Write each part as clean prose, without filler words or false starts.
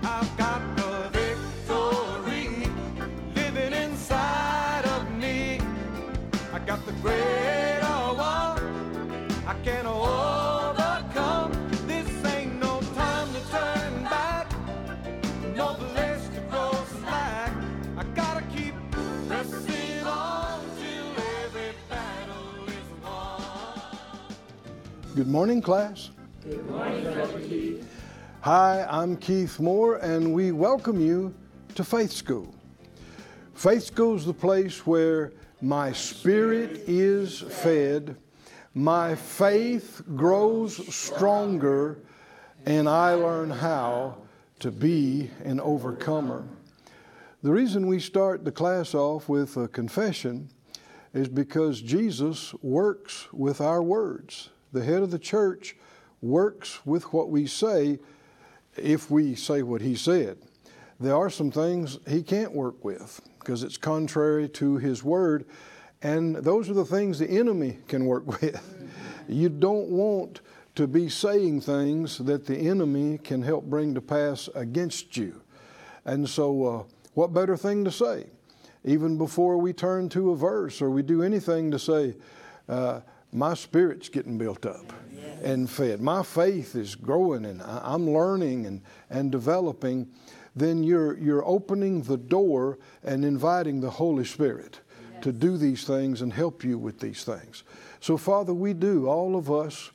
I've got the victory living inside of me. I got the greater one I can overcome. This ain't no time to turn back, no place to go slack. I gotta keep pressing on till every battle is won. Good morning, class. Good morning, Brother Keith. Hi, I'm Keith Moore, and we welcome you to Faith School. Faith School is the place where my spirit is fed, my faith grows stronger, and I learn how to be an overcomer. The reason we start the class off with a confession is because Jesus works with our words. The head of the church works with what we say if we say what he said. There are some things he can't work with because it's contrary to his word, and those are the things the enemy can work with. You don't want to be saying things that the enemy can help bring to pass against you. And so what better thing to say? Even before we turn to a verse or we do anything, to say, my spirit's getting built up and fed. My faith is growing and I'm learning and developing. Then you're opening the door and inviting the Holy Spirit to do these things and help you with these things. So, Father, we do, all of us,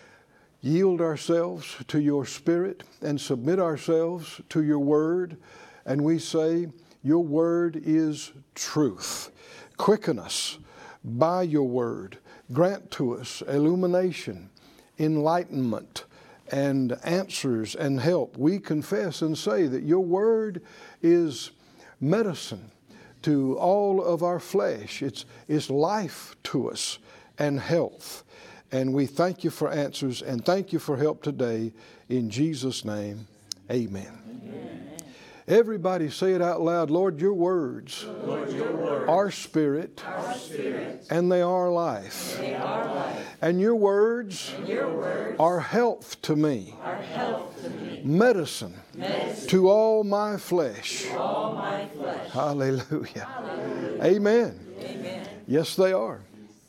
yield ourselves to your Spirit and submit ourselves to your word. And we say, your word is truth. Quicken us by your word. Grant to us illumination, enlightenment, and answers and help. We confess and say that your word is medicine to all of our flesh. It's life to us and health. And we thank you for answers and thank you for help today. In Jesus' name, amen. Everybody say it out loud. Lord, your words, are spirit, and they are life. And your words, are health to me, medicine, to all my flesh. Hallelujah. Amen. Yes, they are.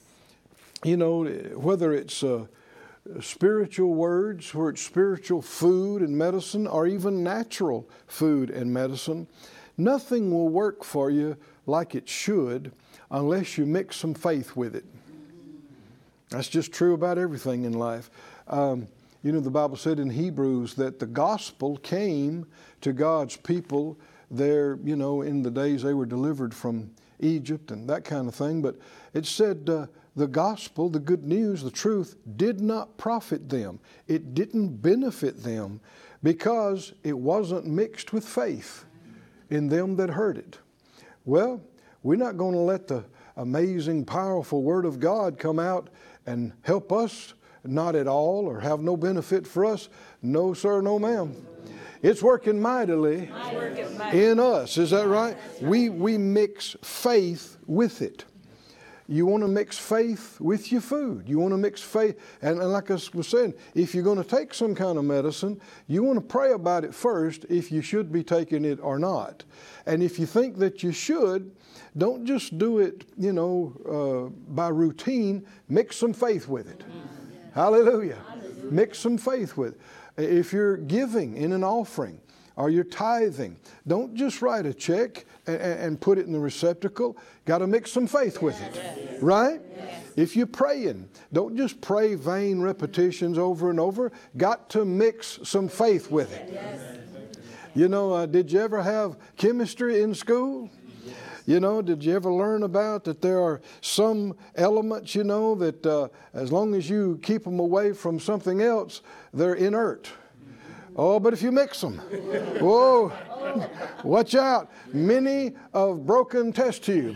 You know, whether it's spiritual words, where it's spiritual food and medicine, or even natural food and medicine, nothing will work for you like it should unless you mix some faith with it. That's just true about everything in life. You know, the Bible said in Hebrews that the gospel came to God's people there, you know, in the days they were delivered from Egypt and that kind of thing. But it said the gospel, the good news, the truth, did not profit them. It didn't benefit them because it wasn't mixed with faith in them that heard it. Well, we're not going to let the amazing, powerful Word of God come out and help us, not at all, or have no benefit for us. No, sir, no, ma'am. It's working mightily in us. Is that right? We mix faith with it. You want to mix faith with your food. You want to mix faith. And like I was saying, if you're going to take some kind of medicine, you want to pray about it first if you should be taking it or not. And if you think that you should, don't just do it, you know, by routine. Mix some faith with it. Hallelujah. Mix some faith with it. If you're giving in an offering, or you're tithing, don't just write a check and put it in the receptacle. Got to mix some faith with it, right? If you're praying, don't just pray vain repetitions over and over. Got to mix some faith with it. You know, did you ever have chemistry in school? You know, did you ever learn about that there are some elements, you know, that as long as you keep them away from something else, they're inert. Oh, but if you mix them, whoa, watch out. Many of broken test tube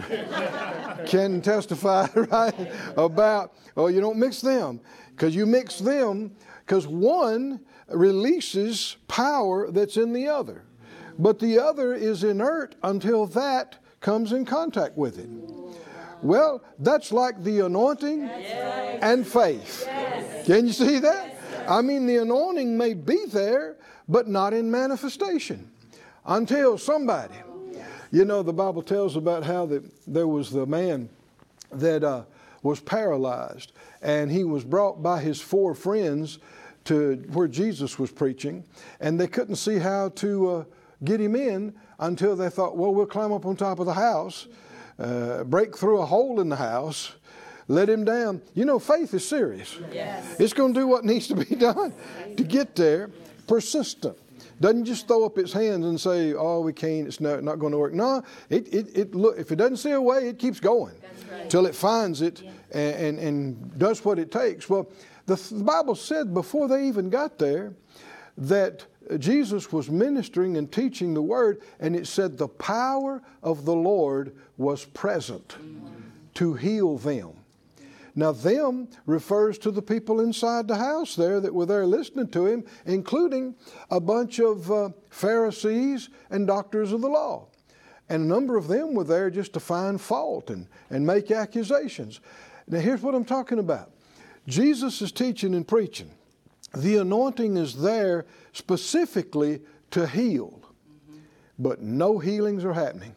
can testify, right, about, oh, you don't mix them. Because you mix them, because one releases power that's in the other. But the other is inert until that comes in contact with it. Well, that's like the anointing and faith. Can you see that? I mean, the anointing may be there, but not in manifestation. Until somebody, you know, the Bible tells about how there was the man that was paralyzed, and he was brought by his 4 friends to where Jesus was preaching, and they couldn't see how to get him in until they thought, well, we'll climb up on top of the house, break through a hole in the house, let him down. You know, faith is serious. Yes. It's going to do what needs to be done to get there. Persistent. Doesn't just throw up its hands and say, oh, we can't, it's not going to work. No, look, if it doesn't see a way, it keeps going till it finds it and does what it takes. Well, the Bible said before they even got there that Jesus was ministering and teaching the word, and it said the power of the Lord was present to heal them. Now, them refers to the people inside the house there that were there listening to him, including a bunch of Pharisees and doctors of the law. And a number of them were there just to find fault and make accusations. Now, here's what I'm talking about. Jesus is teaching and preaching. The anointing is there specifically to heal, but no healings are happening.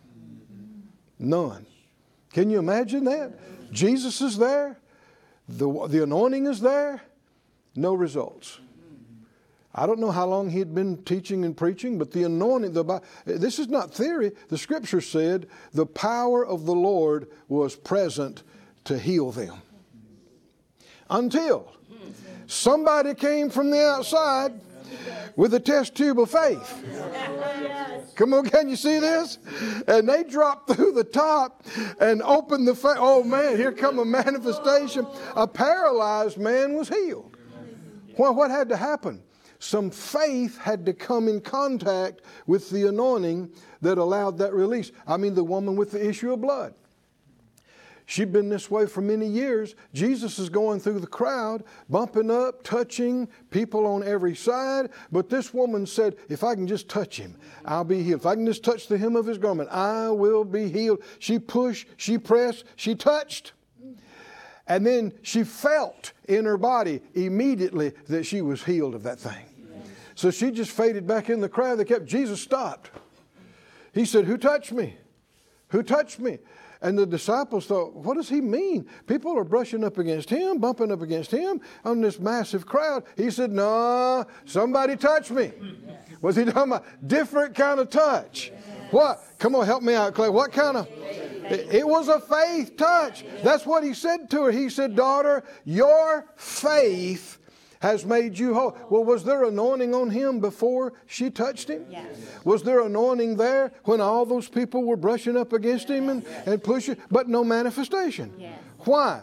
None. Can you imagine that? Jesus is there. The anointing is there. No results. I don't know how long he had been teaching and preaching, but the anointing, this is not theory. The scripture said the power of the Lord was present to heal them. Until somebody came from the outside with a test tube of faith. Come on, can you see this? And they dropped through the top and opened the faith. Oh man, here come a manifestation. A paralyzed man was healed. Well, what had to happen? Some faith had to come in contact with the anointing that allowed that release. I mean, the woman with the issue of blood. She'd been this way for many years. Jesus is going through the crowd, bumping up, touching people on every side. But this woman said, if I can just touch him, I'll be healed. If I can just touch the hem of his garment, I will be healed. She pushed, she pressed, she touched. And then she felt in her body immediately that she was healed of that thing. So she just faded back in the crowd. Jesus stopped. He said, who touched me? Who touched me? And the disciples thought, what does he mean? People are brushing up against him, bumping up against him on this massive crowd. He said, no, somebody touched me. Was he talking about different kind of touch? What? Come on, help me out, Clay. What kind of? It was a faith touch. That's what he said to her. He said, daughter, your faith has made you whole. Well, was there anointing on him before she touched him? Yes. Was there anointing there when all those people were brushing up against him and pushing, but no manifestation? Yes. Why?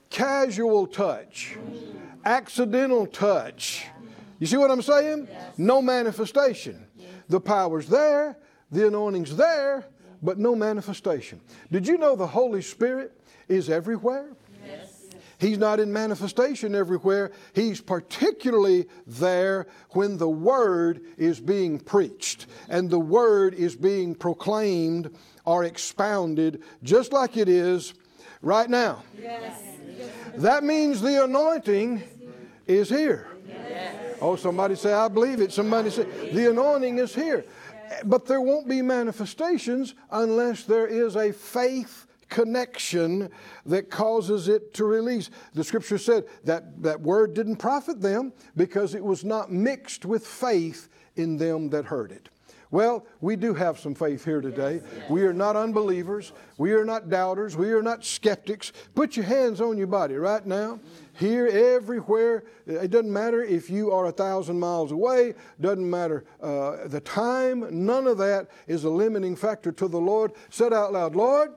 Casual touch, accidental touch. You see what I'm saying? Yes. No manifestation. Yes. The power's there, the anointing's there, but no manifestation. Did you know the Holy Spirit is everywhere? Yes. He's not in manifestation everywhere. He's particularly there when the Word is being preached and the Word is being proclaimed or expounded just like it is right now. Yes. That means the anointing is here. Yes. Oh, somebody say, I believe it. Somebody say, the anointing is here. But there won't be manifestations unless there is a faith connection that causes it to release. The scripture said that word didn't profit them because it was not mixed with faith in them that heard it. Well, we do have some faith here today. We are not unbelievers. We are not doubters. We are not skeptics. Put your hands on your body right now. Here, everywhere. It doesn't matter if you are 1,000 miles away. Doesn't matter the time. None of that is a limiting factor to the Lord. Say out loud, Lord,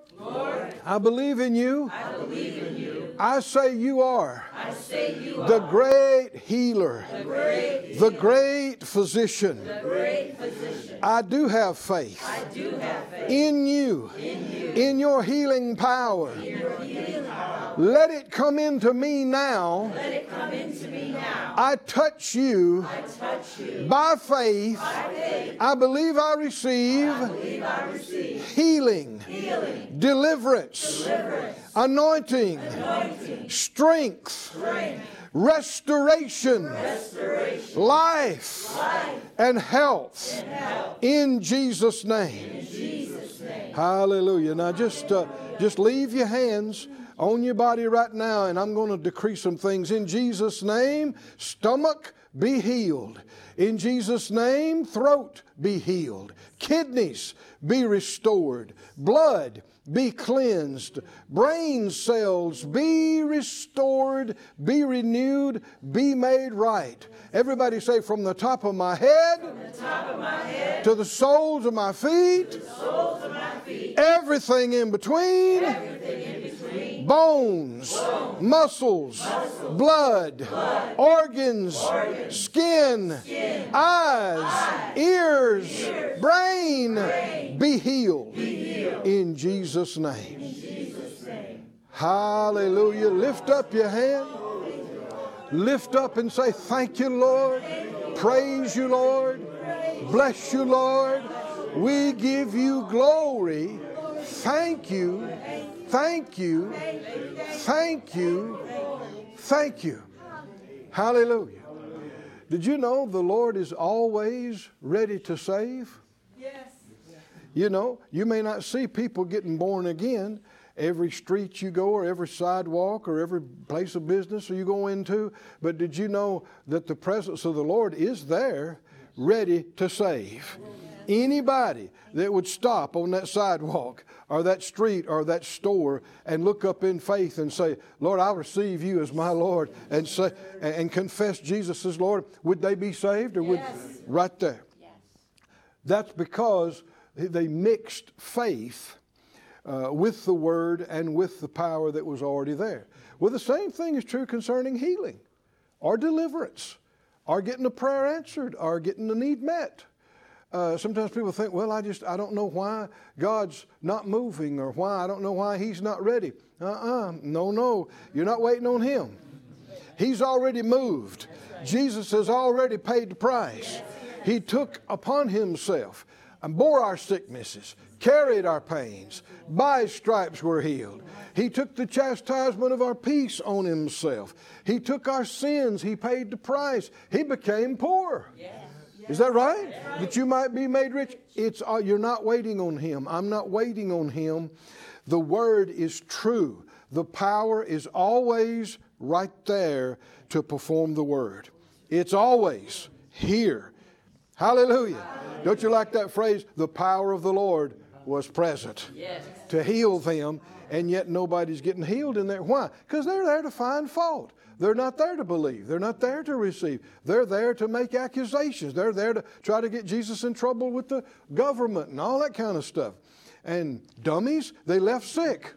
I believe in you. I believe in you. I say you are. I say you are. The great healer. The great The great physician. The great physician. I do have faith. I do have faith. In you. In your healing power. In your healing power. Let it come into me now. Let it come into me now. I touch you. I touch you. By faith. By faith. I believe I receive. I believe I receive. Healing. Healing. Deliverance. Deliverance. Anointing. Anointing. Strength. Strength. restoration, life, and health, in Jesus' name. Hallelujah. Now just leave your hands on your body right now, and I'm going to decree some things. In Jesus' name, stomach, be healed. In Jesus' name, throat, be healed. Kidneys, be restored. Blood, be cleansed. Brain cells, be restored, be renewed, be made right. Everybody say, from the top of my head, to the soles of my feet, everything in between, bones, muscles, blood, organs, skin, eyes, ears, brain, be healed in Jesus' name. Hallelujah. Lift up your hand. Lift up and say, thank you, Lord. Praise you, Lord. Bless you, Lord. We give you glory. Thank you. Thank you. Thank you. Thank you. Hallelujah. Did you know the Lord is always ready to save? Yes. You know, you may not see people getting born again every street you go or every sidewalk or every place of business you go into, but did you know that the presence of the Lord is there ready to save? Anybody that would stop on that sidewalk or that street or that store and look up in faith and say, Lord, I receive you as my Lord, and say and confess Jesus as Lord, would they be saved? Or would right there? Yes. That's because they mixed faith with the Word and with the power that was already there. Well, the same thing is true concerning healing or deliverance or getting a prayer answered or getting a need met. Sometimes people think, well, I don't know why God's not moving, or why I don't know why He's not ready. No, you're not waiting on Him. He's already moved. Jesus has already paid the price. He took upon Himself and bore our sicknesses, carried our pains. By His stripes we're healed. He took the chastisement of our peace on Himself. He took our sins. He paid the price. He became poor. Is that right? That you might be made rich. You're not waiting on Him. I'm not waiting on Him. The Word is true. The power is always right there to perform the Word. It's always here. Hallelujah. Don't you like that phrase? The power of the Lord was present to heal them, and yet nobody's getting healed in there. Why? Because they're there to find fault. They're not there to believe. They're not there to receive. They're there to make accusations. They're there to try to get Jesus in trouble with the government and all that kind of stuff. And dummies, they left sick.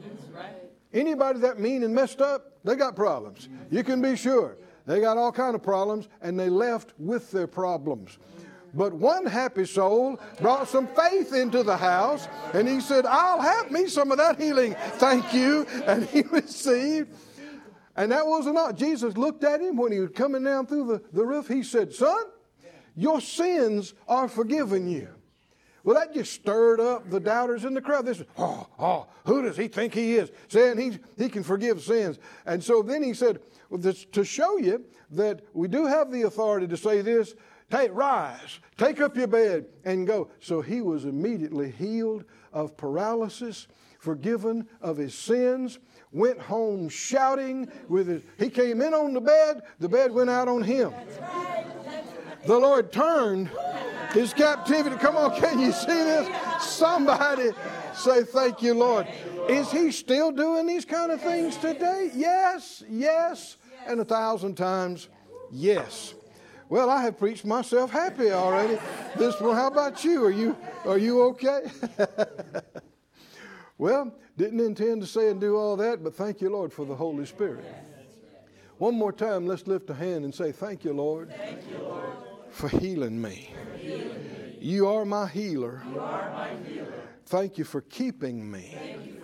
Anybody that mean and messed up, they got problems. You can be sure. They got all kind of problems, and they left with their problems. But one happy soul brought some faith into the house, and he said, I'll have me some of that healing. Thank you. And he received. And that wasn't all. Jesus looked at him when he was coming down through the roof. He said, son, your sins are forgiven you. Well, that just stirred up the doubters in the crowd. They said, who does he think he is, saying he can forgive sins? And so then he said, well, to show you that we do have the authority to say this, rise, take up your bed, and go. So he was immediately healed of paralysis, forgiven of his sins, went home shouting he came in on the bed went out on him. The Lord turned his captivity. Come on, can you see this? Somebody say, thank you, Lord. Is He still doing these kind of things today? Yes, and 1,000 times yes. Well, I have preached myself happy already. How about you? Are you okay? Well, didn't intend to say and do all that, but thank you, Lord, for the Holy Spirit. One more time, let's lift a hand and say, thank you, Lord, for healing me. You are my healer. Thank you for keeping me.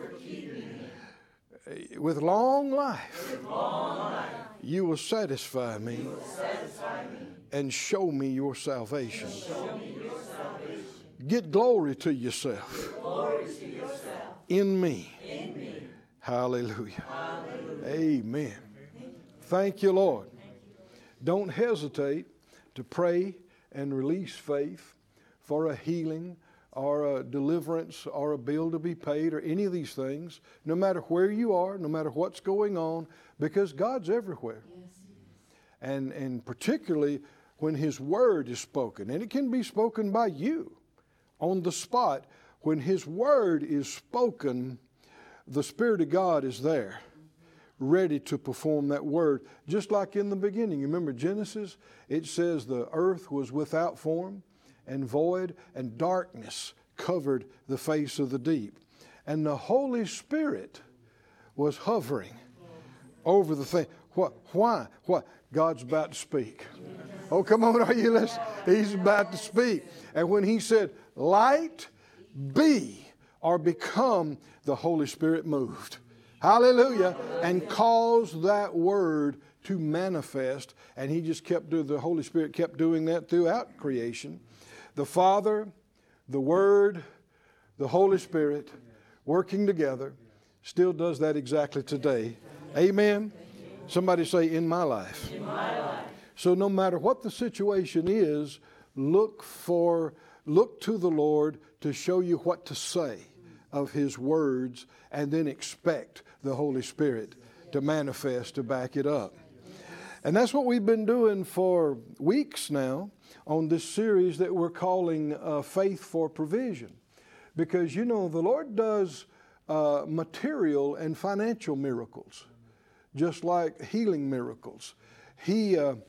With long life, you will satisfy me and show me your salvation. Get glory to yourself in me. Hallelujah. Amen. Thank you, Lord. Don't hesitate to pray and release faith for a healing or a deliverance or a bill to be paid or any of these things, no matter where you are, no matter what's going on, because God's everywhere. And particularly when His Word is spoken, and it can be spoken by you on the spot. When His Word is spoken, the Spirit of God is there, ready to perform that Word. Just like in the beginning. You remember Genesis? It says the earth was without form and void, and darkness covered the face of the deep. And the Holy Spirit was hovering over the thing. What? Why? What? God's about to speak. Oh, come on, are you listening? He's about to speak. And when He said, light be, or become, the Holy Spirit moved. Hallelujah. And caused that word to manifest. And He just kept doing, the Holy Spirit kept doing that throughout creation. The Father, the Word, the Holy Spirit working together still does that exactly today. Amen. Somebody say, in my life. In my life. So no matter what the situation is, look to the Lord to show you what to say of His words, and then expect the Holy Spirit to manifest to back it up. And that's what we've been doing for weeks now on this series that we're calling Faith for Provision. Because, you know, the Lord does material and financial miracles, just like healing miracles. The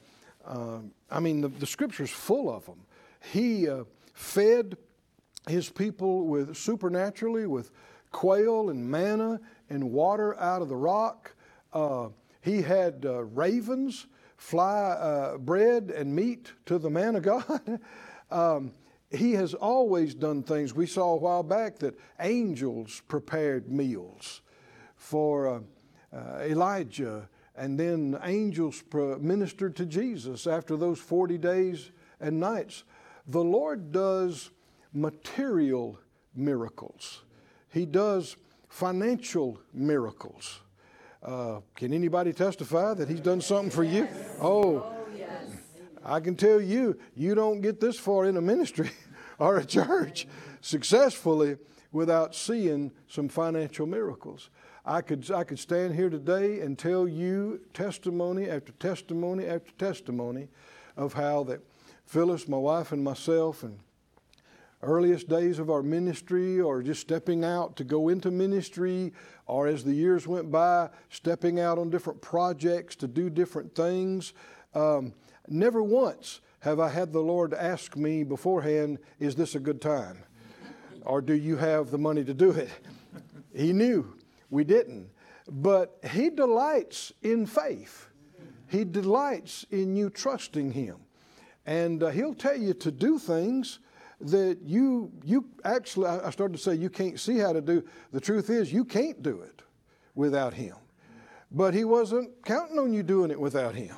Scripture's full of them. He fed His people supernaturally with quail and manna and water out of the rock. He had ravens fly bread and meat to the man of God. He has always done things. We saw a while back that angels prepared meals for Elijah, and then angels ministered to Jesus after those 40 days and nights. The Lord does material miracles. He does financial miracles. Can anybody testify that He's done something for you? Oh, yes. I can tell you, you don't get this far in a ministry or a church successfully without seeing some financial miracles. I could stand here today and tell you testimony after testimony after testimony of how that Phyllis, my wife, and myself, and earliest days of our ministry, or just stepping out to go into ministry, or as the years went by, stepping out on different projects to do different things. Never once have I had the Lord ask me beforehand, is this a good time? Or do you have the money to do it? He knew we didn't. But He delights in faith. He delights in you trusting Him. And He'll tell you to do things that you actually, I started to say you can't see how to do. The truth is you can't do it without Him. But He wasn't counting on you doing it without Him.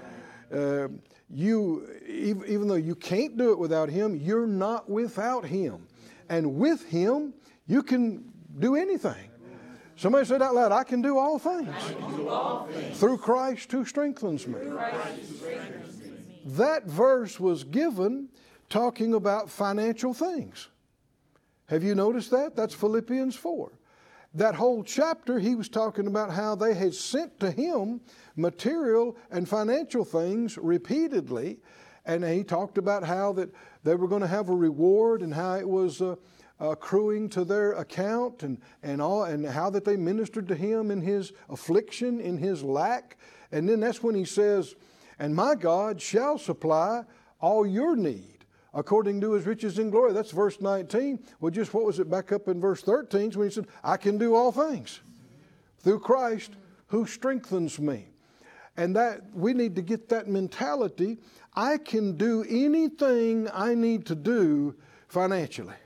Even though you can't do it without Him, you're not without Him. And with Him, you can do anything. Somebody said out loud, I can do all things. Through Christ who strengthens me. That verse was given talking about financial things. Have you noticed that? That's Philippians 4. That whole chapter, he was talking about how they had sent to him material and financial things repeatedly. And he talked about how that they were going to have a reward and how it was accruing to their account and how that they ministered to him in his affliction, in his lack. And then that's when he says, and my God shall supply all your need according to His riches in glory. That's verse 19. Well, just what was it back up in verse 13 when he said, I can do all things through Christ who strengthens me. And that we need to get that mentality. I can do anything I need to do financially.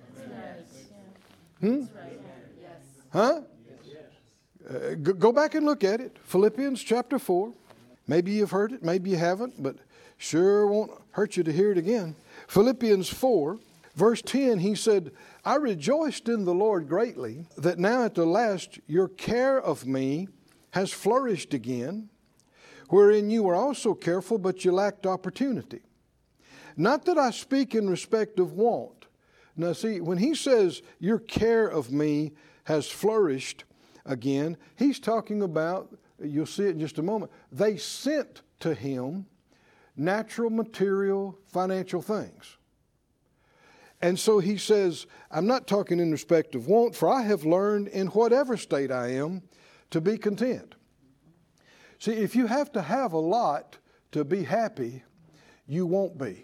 Huh? Go back and look at it. Philippians chapter 4. Maybe you've heard it, maybe you haven't, but sure won't hurt you to hear it again. Philippians 4, verse 10, he said, I rejoiced in the Lord greatly that now at the last your care of me has flourished again, wherein you were also careful, but you lacked opportunity. Not that I speak in respect of want. Now see, when he says your care of me has flourished again, he's talking about, you'll see it in just a moment, they sent to him natural, material, financial things. And so he says, I'm not talking in respect of want, for I have learned in whatever state I am to be content. See, if you have to have a lot to be happy, you won't be.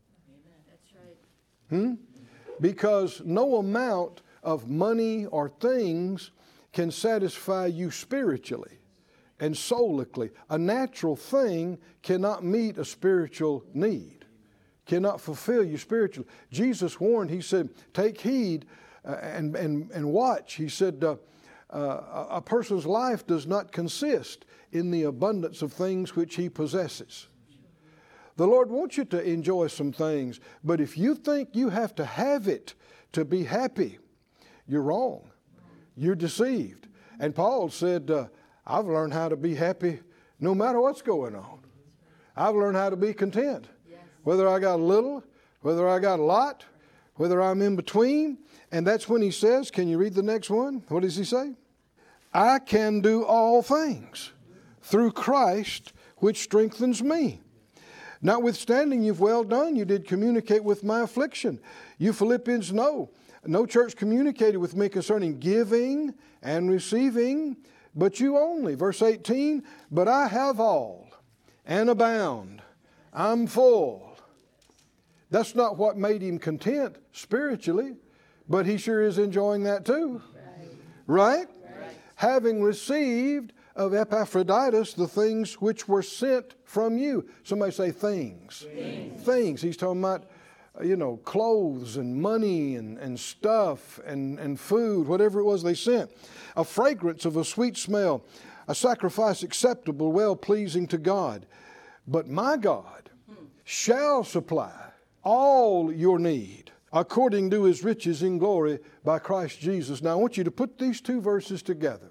That's right. Because no amount of money or things can satisfy you spiritually and soulically. A natural thing cannot meet a spiritual need, cannot fulfill you spiritually. Jesus warned, he said, take heed and watch. He said, a person's life does not consist in the abundance of things which he possesses. The Lord wants you to enjoy some things, but if you think you have to have it to be happy, you're wrong. You're deceived. And Paul said, I've learned how to be happy no matter what's going on. I've learned how to be content. Whether I got a little, whether I got a lot, whether I'm in between. And that's when he says, can you read the next one? What does he say? I can do all things through Christ which strengthens me. Notwithstanding, you've well done. You did communicate with my affliction. You Philippians know. No church communicated with me concerning giving and receiving, but you only. Verse 18, but I have all and abound. I'm full. That's not what made him content spiritually, but he sure is enjoying that too. Right? Having received of Epaphroditus the things which were sent from you. Somebody say things. Things. He's talking about, clothes and money and stuff and food, whatever it was they sent. A fragrance of a sweet smell, a sacrifice acceptable, well-pleasing to God. But my God shall supply all your need according to his riches in glory by Christ Jesus. Now I want you to put these two verses together.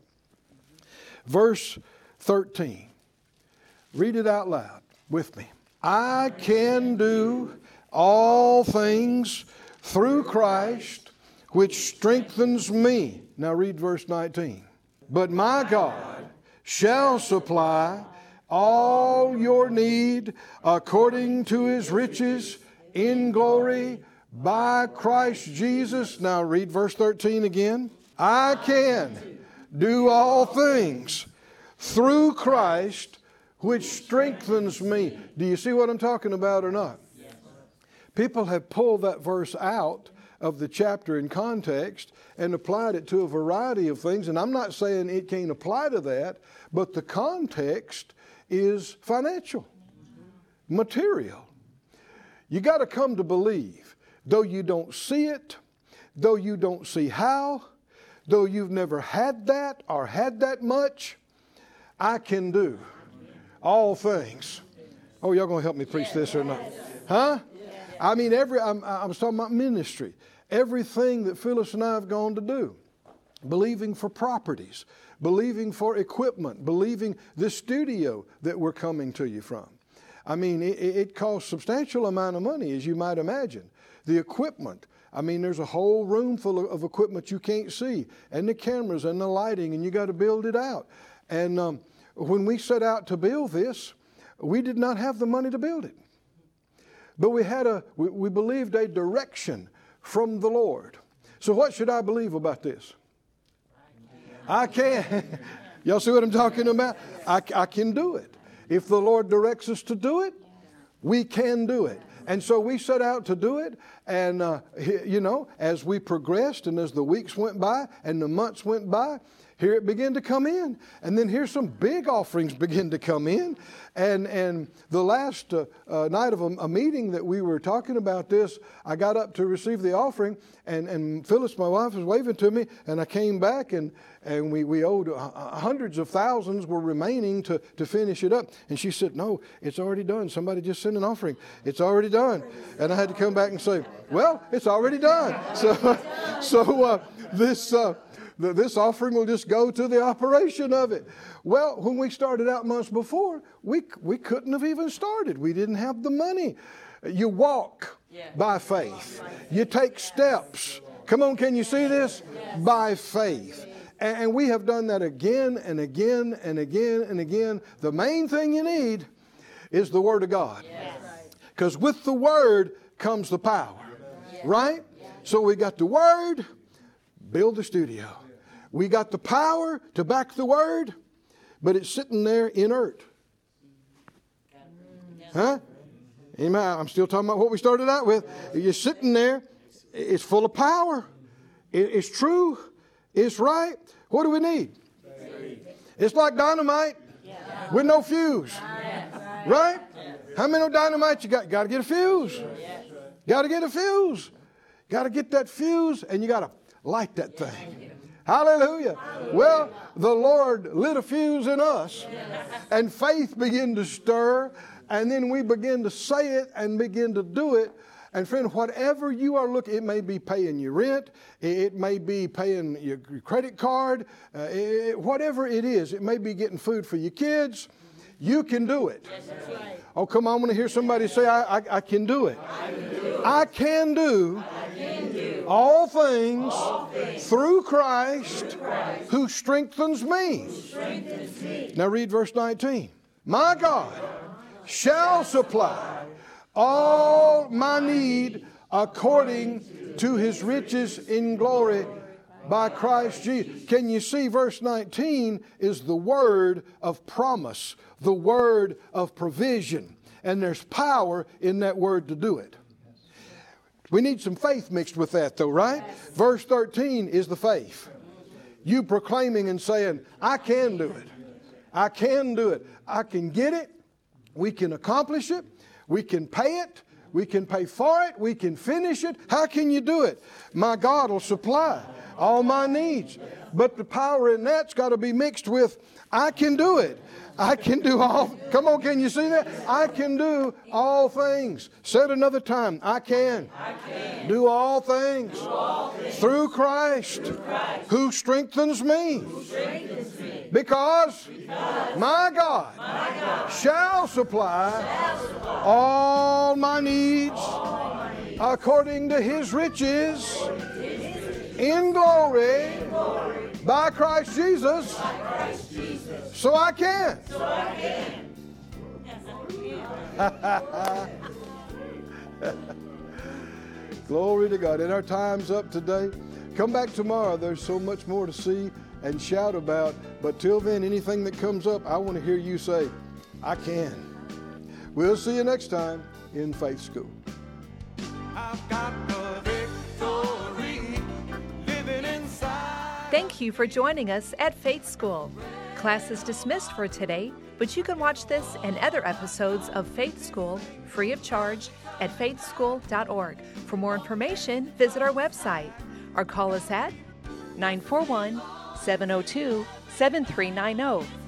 Verse 13. Read it out loud with me. I can do all things through Christ which strengthens me. Now read verse 19. But my God shall supply all your need according to his riches in glory by Christ Jesus. Now read verse 13 again. I can do all things through Christ which strengthens me. Do you see what I'm talking about or not? People have pulled that verse out of the chapter in context and applied it to a variety of things. And I'm not saying it can't apply to that, but the context is financial, material. You got to come to believe, though you don't see it, though you don't see how, though you've never had that or had that much, I can do all things. Oh, y'all going to help me preach this or not? Huh? I mean, I was talking about ministry. Everything that Phyllis and I have gone to do, believing for properties, believing for equipment, believing this studio that we're coming to you from. I mean, it costs a substantial amount of money, as you might imagine. The equipment, I mean, there's a whole room full of equipment you can't see, and the cameras and the lighting, and you got to build it out. And when we set out to build this, we did not have the money to build it. But we believed a direction from the Lord. So what should I believe about this? I can. Y'all see what I'm talking about? I can do it. If the Lord directs us to do it, we can do it. And so we set out to do it. And, as we progressed and as the weeks went by and the months went by, here it began to come in. And then here's some big offerings begin to come in. And the last night of a meeting that we were talking about this, I got up to receive the offering, and Phyllis, my wife, was waving to me, and I came back, and we owed hundreds of thousands were remaining to finish it up. And she said, no, it's already done. Somebody just sent an offering. It's already done. And I had to come back and say, well, it's already done. So this this offering will just go to the operation of it. Well, when we started out months before, we couldn't have even started. We didn't have the money. You walk by faith. You take steps. Come on, can you see this? By faith. And we have done that again and again and again and again. The main thing you need is the Word of God. Because with the Word comes the power. Right? So we got the Word, build the studio. We got the power to back the Word, but it's sitting there inert. Huh? Amen. I'm still talking about what we started out with. You're sitting there. It's full of power. It's true. It's right. What do we need? It's like dynamite with no fuse. Right? How many dynamite you got? Got to get a fuse. Got to get a fuse. Got to get that fuse, and you got to light that thing. Hallelujah. Well, the Lord lit a fuse in us, and faith began to stir, and then we begin to say it and begin to do it. And friend, whatever you are looking, it may be paying your rent, it may be paying your credit card, whatever it is, it may be getting food for your kids. You can do it. Oh, come on, I want to hear somebody say, I can do it. I can do all things through Christ who strengthens me. Now read verse 19. My God shall supply all my need according to His riches in glory by Christ Jesus. Can you see verse 19 is the word of promise, the word of provision. And there's power in that word to do it. We need some faith mixed with that though, right? Verse 13 is the faith. You proclaiming and saying, I can do it. I can do it. I can get it. We can accomplish it. We can pay it. We can pay for it. We can finish it. How can you do it? My God will supply all my needs. But the power in that's got to be mixed with, I can do it. I can do all. Come on, can you see that? I can do all things. Said another time, I can do all things through Christ who strengthens me. Because my God shall supply all my needs according to His riches in glory by Christ Jesus. So I can. Glory to God. And our time's up today. Come back tomorrow. There's so much more to see and shout about. But till then, anything that comes up, I want to hear you say, I can. We'll see you next time in Faith School. I've got the victory living inside. Thank you for joining us at Faith School. Class is dismissed for today, but you can watch this and other episodes of Faith School free of charge at faithschool.org. For more information, visit our website or call us at 941-702-7390.